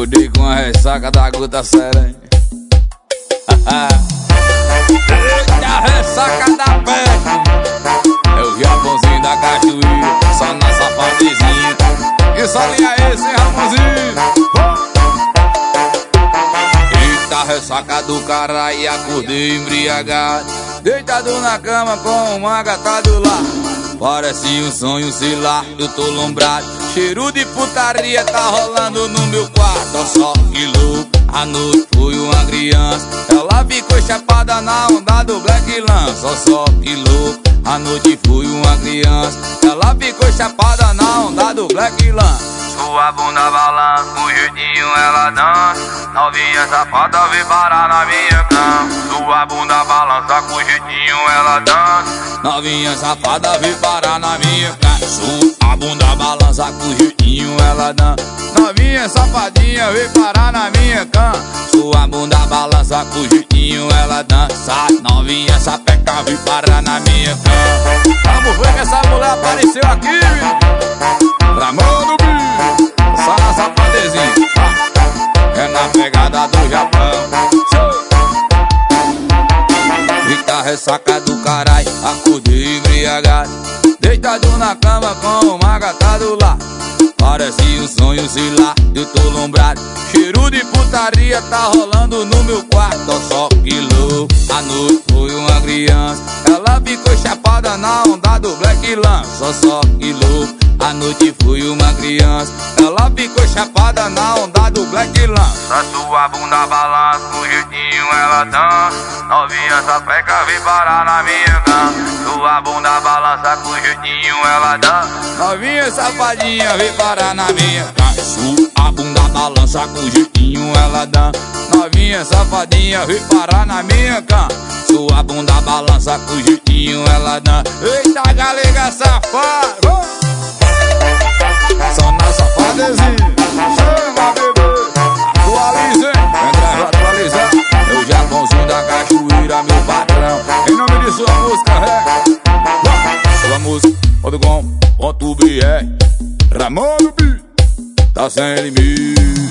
Acordei com a ressaca da gota séria. Eita, ressaca da peste. É o Japãozinho da cachoeira, só na safadezinha. Que solinha é esse, hein, Ramonzinho? Eita, ressaca do caralho, acordei embriagado, deitado na cama com uma gata do lado. Parece um sonho, sei lá, eu tô lombrado. Cheiro de putaria tá rolando no meu quarto. Ó só que louco, a noite foi uma criança. Ela ficou chapada na onda do Black Lance. Ó só que louco, a noite foi uma criança. Ela ficou chapada na onda do Black Lance. Sua bunda balança, com jeitinho ela dança. Novinha safada vem parar na minha cama. Sua bunda balança, com jeitinho ela dança. Novinha safada vem parar na minha cama. Sua bunda balança, com jeitinho ela dança. Novinha safadinha vem parar na minha cama. Sua bunda balança, com jeitinho ela dança. Novinha sapeca vem parar na minha cama. Vamos ver que essa mulher apareceu aqui, Ramon do Bicho, só na safadezinha. É na pegada do Japão. Eita, ressaca do caralho, acordei embriagado, deitado na cama com uma gata do lado. Parece um sonho, sei lá, eu tô lombrado. Cheiro de putaria tá rolando no meu quarto. Ó só que louco, a noite foi uma criança. Ela ficou chapada na onda do Black Lance. Ó só que louco, a noite foi uma criança. Ela ficou chapada na onda do Black Lance. A sua bunda balança, com jeitinho ela dança. Novinha sapeca vem parar na minha cama. Sua bunda balança, com jeitinho ela dança. Novinha safadinha vem parar na minha cama. Sua bunda balança, com jeitinho ela dança. Novinha safadinha vem parar na minha cama. Sua bunda balança, com jeitinho ela dança. Eita, galega safada, só na safadezinha. Chama, bebê, atualiza, hein? André, atualizar. É o Japãozinho da cachoeira, meu patrão. Em nome de sua música, sua música.com.br. Ramon do Bicho, tá sem limite.